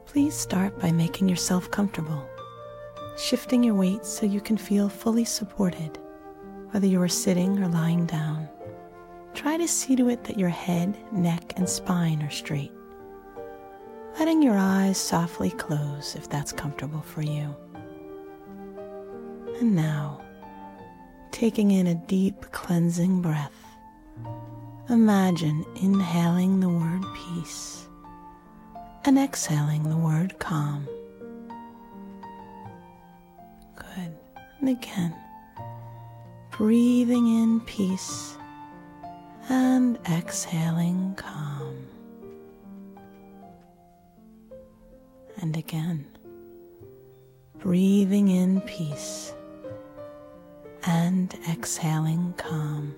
Please start by making yourself comfortable, shifting your weight so you can feel fully supported, whether you are sitting or lying down. Try to see to it that your head, neck, and spine are straight, letting your eyes softly close if that's comfortable for you. And now, taking in a deep cleansing breath, imagine inhaling the word peace and exhaling the word calm. Good. And again, breathing in peace and exhaling calm. And again, breathing in peace and exhaling calm.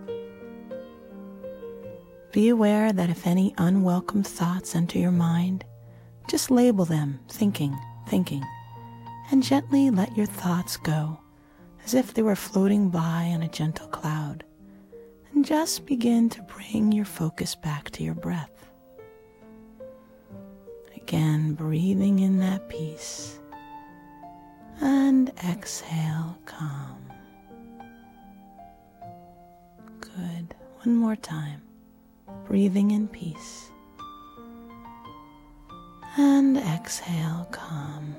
Be aware that if any unwelcome thoughts enter your mind, just label them thinking, and gently let your thoughts go as if they were floating by on a gentle cloud, and just begin to bring your focus back to your breath. Again, breathing in that peace and exhale calm. Good. One more time. Breathing in peace and exhale calm.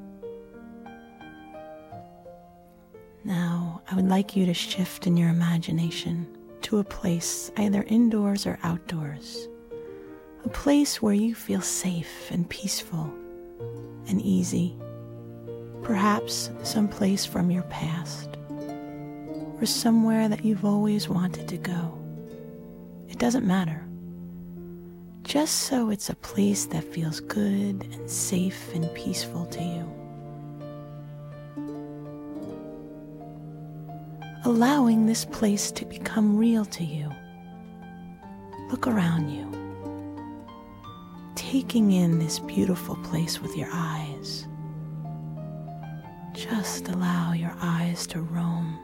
Now, I would like you to shift in your imagination to a place either indoors or outdoors, a place where you feel safe and peaceful and easy, perhaps someplace from your past or somewhere that you've always wanted to go. It doesn't matter. Just so it's a place that feels good and safe and peaceful to you. Allowing this place to become real to you. Look around you, taking in this beautiful place with your eyes. Just allow your eyes to roam,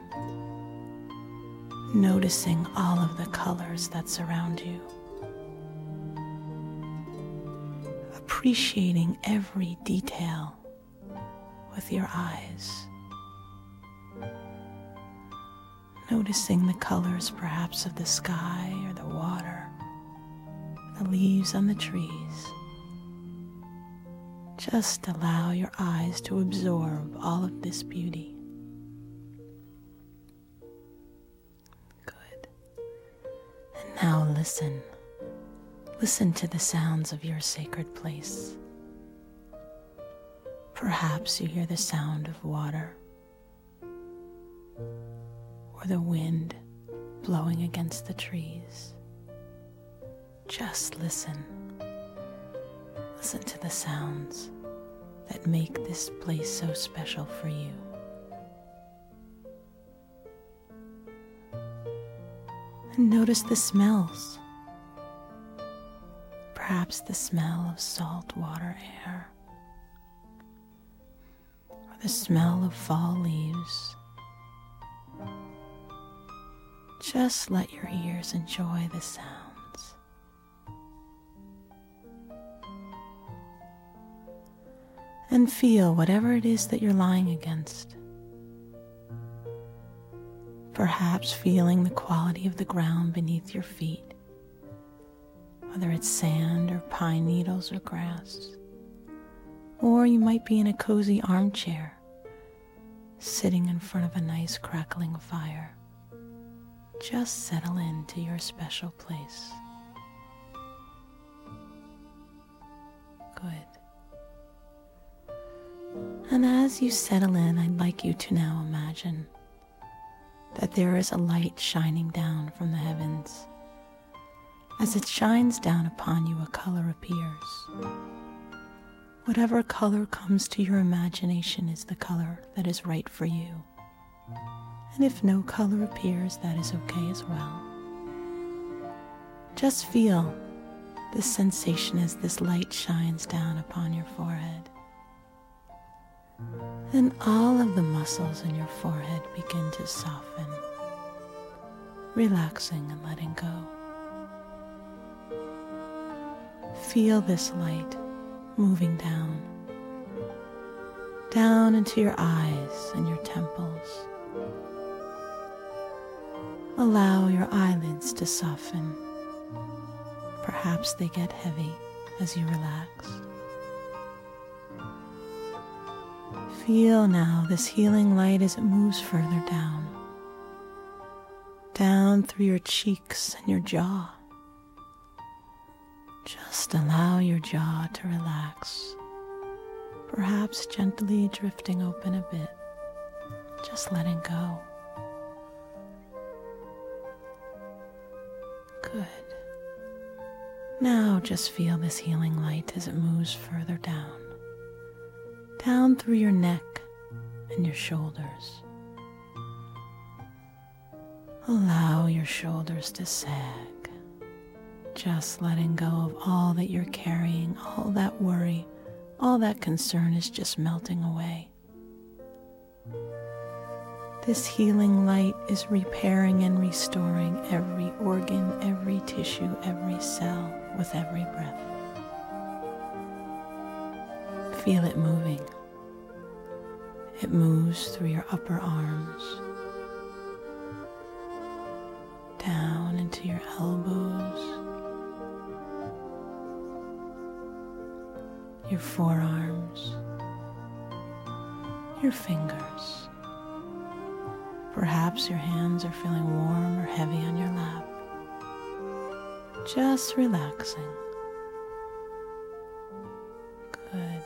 noticing all of the colors that surround you, appreciating every detail with your eyes, noticing the colors perhaps of the sky or the water, the leaves on the trees. Just allow your eyes to absorb all of this beauty. Now listen. Listen to the sounds of your sacred place. Perhaps you hear the sound of water or the wind blowing against the trees. Just listen. Listen to the sounds that make this place so special for you. And notice the smells. Perhaps the smell of salt water air, or the smell of fall leaves. Just let your ears enjoy the sounds. And feel whatever it is that you're lying against. Perhaps feeling the quality of the ground beneath your feet, whether it's sand or pine needles or grass. Or you might be in a cozy armchair, sitting in front of a nice crackling fire. Just settle into your special place. Good. And as you settle in, I'd like you to now imagine that there is a light shining down from the heavens. As it shines down upon you, a color appears. Whatever color comes to your imagination is the color that is right for you. And if no color appears, that is okay as well. Just feel the sensation as this light shines down upon your forehead. And all of the muscles in your forehead begin to soften, relaxing and letting go. Feel this light moving down, down into your eyes and your temples. Allow your eyelids to soften. Perhaps they get heavy as you relax. Feel now this healing light as it moves further down, down through your cheeks and your jaw. Just allow your jaw to relax, perhaps gently drifting open a bit, just letting go. Good. Now just feel this healing light as it moves further down, down through your neck and your shoulders. Allow your shoulders to sag, just letting go of all that you're carrying, all that worry, all that concern is just melting away. This healing light is repairing and restoring every organ, every tissue, every cell with every breath. Feel it moving. It moves through your upper arms, down into your elbows, your forearms, your fingers. Perhaps your hands are feeling warm or heavy on your lap. Just relaxing. Good.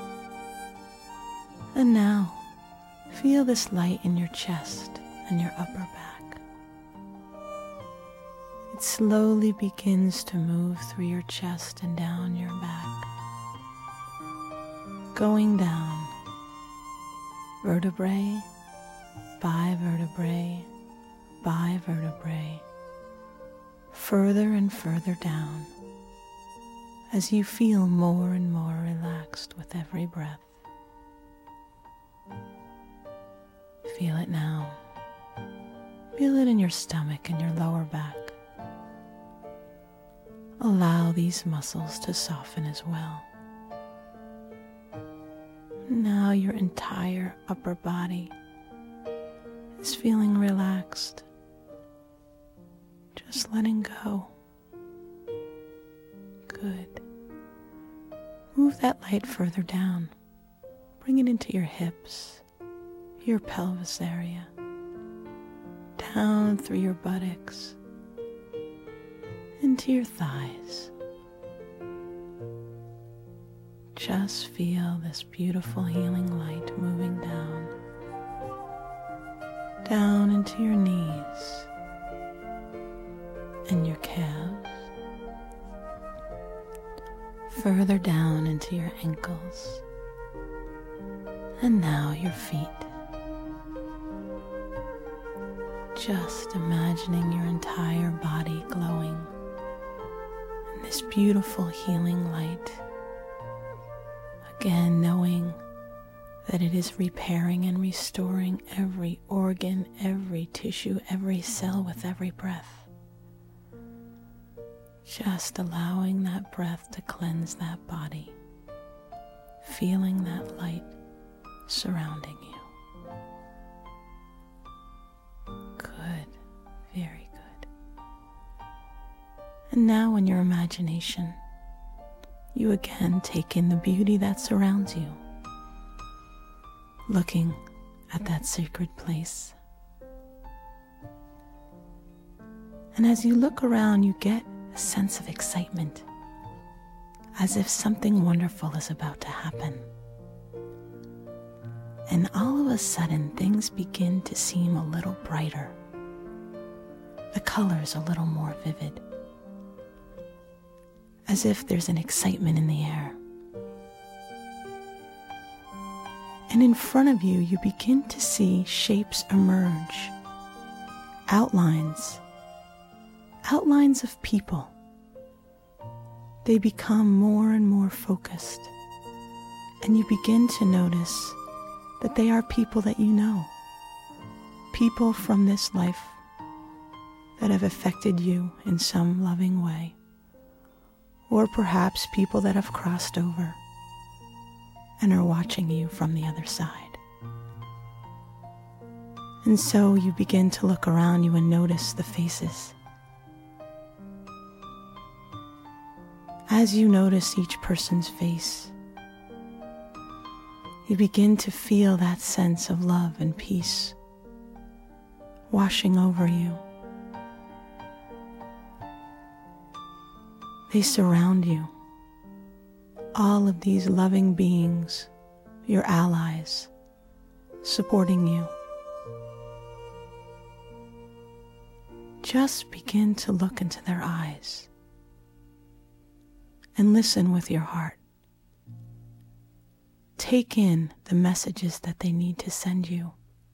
And now, feel this light in your chest and your upper back. It slowly begins to move through your chest and down your back, going down, vertebrae by vertebrae by vertebrae, further and further down, as you feel more and more relaxed with every breath. Feel it now. Feel it in your stomach and your lower back. Allow these muscles to soften as well. Now your entire upper body is feeling relaxed, just letting go. Good. Move that light further down. Bring it into your hips, your pelvis area, down through your buttocks, into your thighs. Just feel this beautiful healing light moving down, down into your knees and your calves, further down into your ankles, and now your feet. Just imagining your entire body glowing in this beautiful healing light. Again, knowing that it is repairing and restoring every organ, every tissue, every cell with every breath. Just allowing that breath to cleanse that body, feeling that light surrounding you. Good, very good. And now in your imagination, you again take in the beauty that surrounds you, looking at that sacred place. And as you look around, you get a sense of excitement, as if something wonderful is about to happen. And all of a sudden, things begin to seem a little brighter, the colors a little more vivid, as if there's an excitement in the air. And in front of you, you begin to see shapes emerge, outlines of people. They become more and more focused, and you begin to notice that they are people that you know, people from this life that have affected you in some loving way, or perhaps people that have crossed over and are watching you from the other side. And so you begin to look around you and notice the faces. As you notice each person's face, you begin to feel that sense of love and peace washing over you. They surround you. All of these loving beings, your allies, supporting you. Just begin to look into their eyes and listen with your heart. Take in the messages that they need to send you.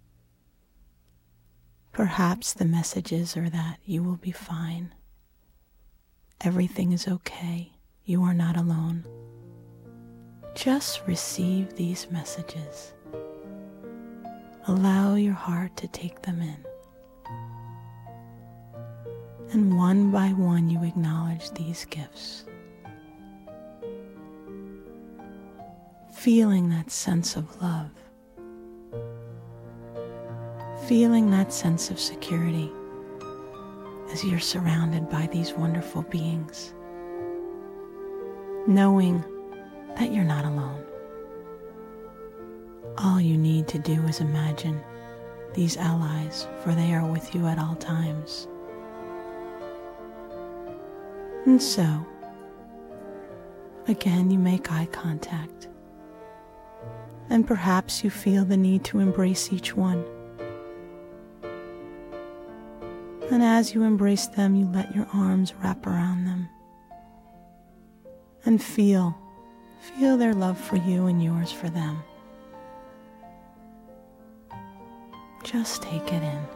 Perhaps the messages are that you will be fine. Everything is okay. You are not alone. Just receive these messages. Allow your heart to take them in. And one by one you acknowledge these gifts. Feeling that sense of love. Feeling that sense of security as you're surrounded by these wonderful beings. Knowing that you're not alone. All you need to do is imagine these allies, for they are with you at all times. And so, again you make eye contact, and perhaps you feel the need to embrace each one. And as you embrace them, you let your arms wrap around them and feel their love for you and yours for them. Just take it in.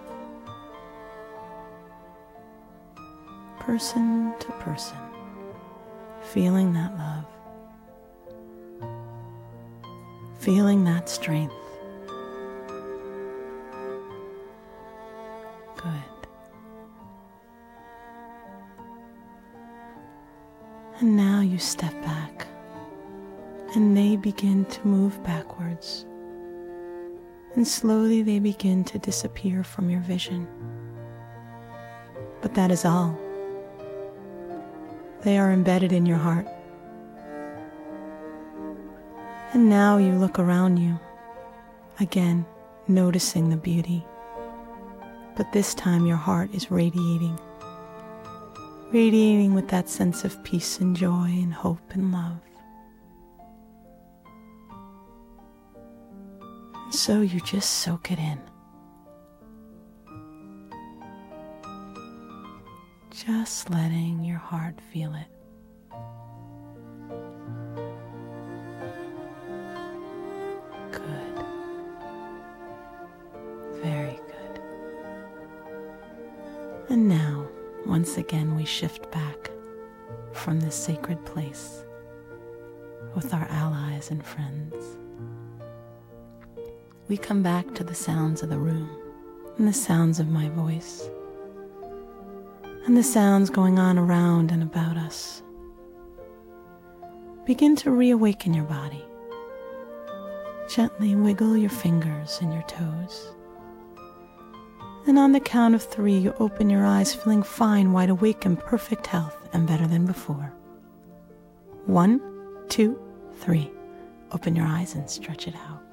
Person to person, feeling that love, feeling that strength. Good. And now you step back, and they begin to move backwards, and slowly they begin to disappear from your vision. But that is all. They are embedded in your heart. And now you look around you, again noticing the beauty. But this time your heart is radiating with that sense of peace and joy and hope and love. And so you just soak it in. Just letting your heart feel it. Good. Very good. And now, once again, we shift back from this sacred place with our allies and friends. We come back to the sounds of the room and the sounds of my voice and the sounds going on around and about us. Begin to reawaken your body. Gently wiggle your fingers and your toes. And on the count of 3, you open your eyes feeling fine, wide awake, in perfect health and better than before. 1, 2, 3. Open your eyes and stretch it out.